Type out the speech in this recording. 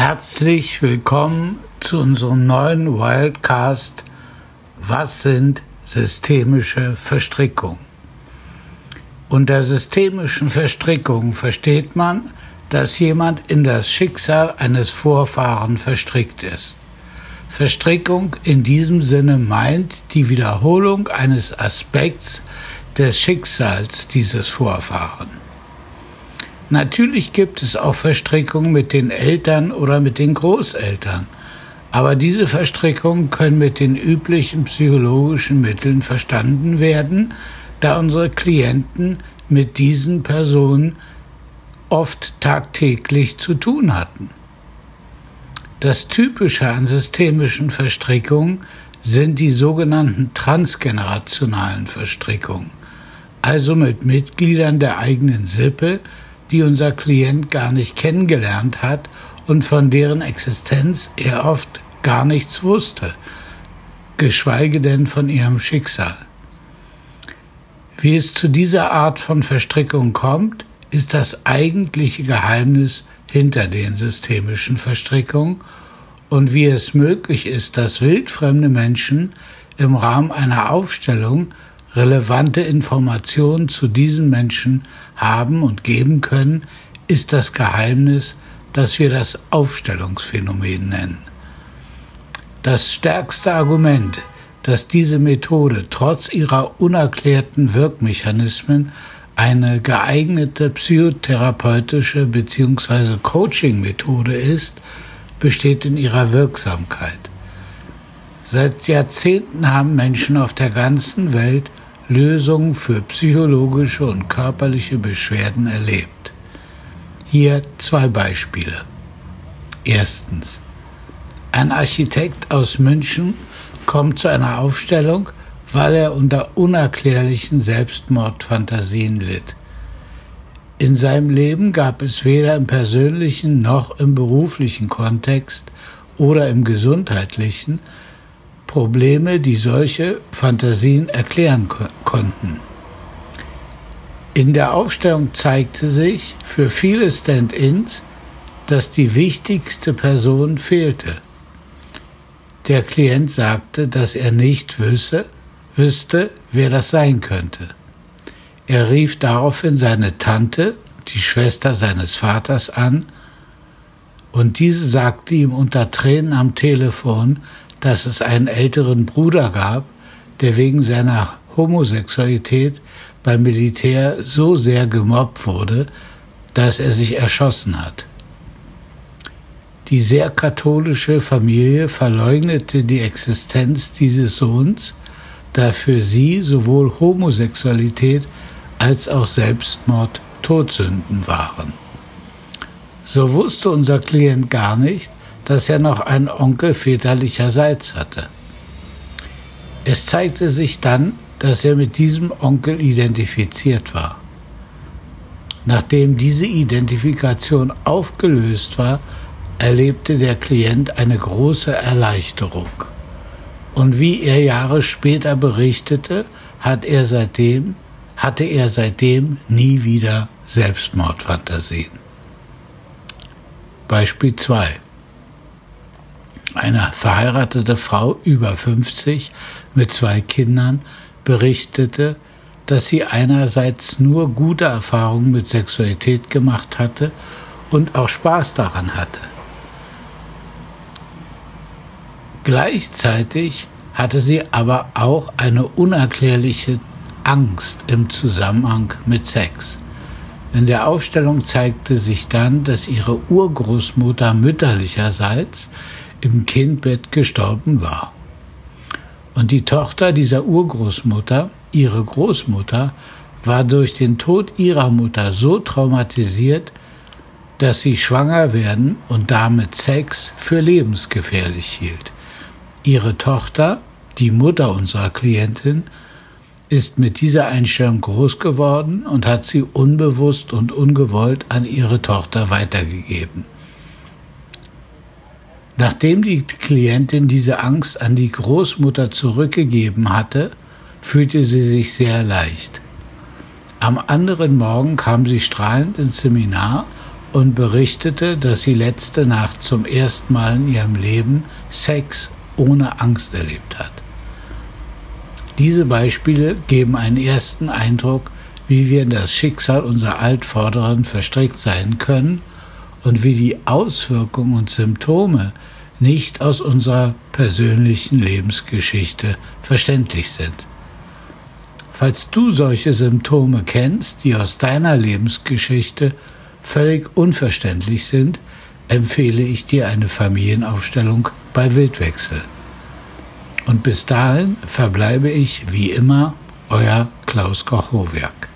Herzlich willkommen zu unserem neuen Wildcast Was sind systemische Verstrickungen? Unter systemischen Verstrickungen versteht man, dass jemand in das Schicksal eines Vorfahren verstrickt ist. Verstrickung in diesem Sinne meint die Wiederholung eines Aspekts des Schicksals dieses Vorfahren. Natürlich gibt es auch Verstrickungen mit den Eltern oder mit den Großeltern, aber diese Verstrickungen können mit den üblichen psychologischen Mitteln verstanden werden, da unsere Klienten mit diesen Personen oft tagtäglich zu tun hatten. Das Typische an systemischen Verstrickungen sind die sogenannten transgenerationalen Verstrickungen, also mit Mitgliedern der eigenen Sippe, die unser Klient gar nicht kennengelernt hat und von deren Existenz er oft gar nichts wusste, geschweige denn von ihrem Schicksal. Wie es zu dieser Art von Verstrickung kommt, ist das eigentliche Geheimnis hinter den systemischen Verstrickungen und wie es möglich ist, dass wildfremde Menschen im Rahmen einer Aufstellung relevante Informationen zu diesen Menschen haben und geben können, ist das Geheimnis, das wir das Aufstellungsphänomen nennen. Das stärkste Argument, dass diese Methode trotz ihrer unerklärten Wirkmechanismen eine geeignete psychotherapeutische bzw. Coaching-Methode ist, besteht in ihrer Wirksamkeit. Seit Jahrzehnten haben Menschen auf der ganzen Welt Lösungen für psychologische und körperliche Beschwerden erlebt. Hier 2 Beispiele. Erstens. Ein Architekt aus München kommt zu einer Aufstellung, weil er unter unerklärlichen Selbstmordfantasien litt. In seinem Leben gab es weder im persönlichen noch im beruflichen Kontext oder im gesundheitlichen Probleme, die solche Fantasien erklären konnten. In der Aufstellung zeigte sich für viele Stand-ins, dass die wichtigste Person fehlte. Der Klient sagte, dass er nicht wüsste, wer das sein könnte. Er rief daraufhin seine Tante, die Schwester seines Vaters, an, und diese sagte ihm unter Tränen am Telefon, dass es einen älteren Bruder gab, der wegen seiner Homosexualität beim Militär so sehr gemobbt wurde, dass er sich erschossen hat. Die sehr katholische Familie verleugnete die Existenz dieses Sohns, da für sie sowohl Homosexualität als auch Selbstmord Todsünden waren. So wusste unser Klient gar nicht, dass er noch einen Onkel väterlicherseits hatte. Es zeigte sich dann, dass er mit diesem Onkel identifiziert war. Nachdem diese Identifikation aufgelöst war, erlebte der Klient eine große Erleichterung. Und wie er Jahre später berichtete, hatte er seitdem nie wieder Selbstmordfantasien. Beispiel 2. Eine verheiratete Frau über 50 mit 2 Kindern berichtete, dass sie einerseits nur gute Erfahrungen mit Sexualität gemacht hatte und auch Spaß daran hatte. Gleichzeitig hatte sie aber auch eine unerklärliche Angst im Zusammenhang mit Sex. In der Aufstellung zeigte sich dann, dass ihre Urgroßmutter mütterlicherseits im Kindbett gestorben war. Und die Tochter dieser Urgroßmutter, ihre Großmutter, war durch den Tod ihrer Mutter so traumatisiert, dass sie schwanger werden und damit Sex für lebensgefährlich hielt. Ihre Tochter, die Mutter unserer Klientin, ist mit dieser Einstellung groß geworden und hat sie unbewusst und ungewollt an ihre Tochter weitergegeben. Nachdem die Klientin diese Angst an die Großmutter zurückgegeben hatte, fühlte sie sich sehr leicht. Am anderen Morgen kam sie strahlend ins Seminar und berichtete, dass sie letzte Nacht zum ersten Mal in ihrem Leben Sex ohne Angst erlebt hat. Diese Beispiele geben einen ersten Eindruck, wie wir in das Schicksal unserer Altvorderen verstrickt sein können und wie die Auswirkungen und Symptome nicht aus unserer persönlichen Lebensgeschichte verständlich sind. Falls du solche Symptome kennst, die aus deiner Lebensgeschichte völlig unverständlich sind, empfehle ich dir eine Familienaufstellung bei Wildwechsel. Und bis dahin verbleibe ich wie immer, euer Klaus Koch-Howerk.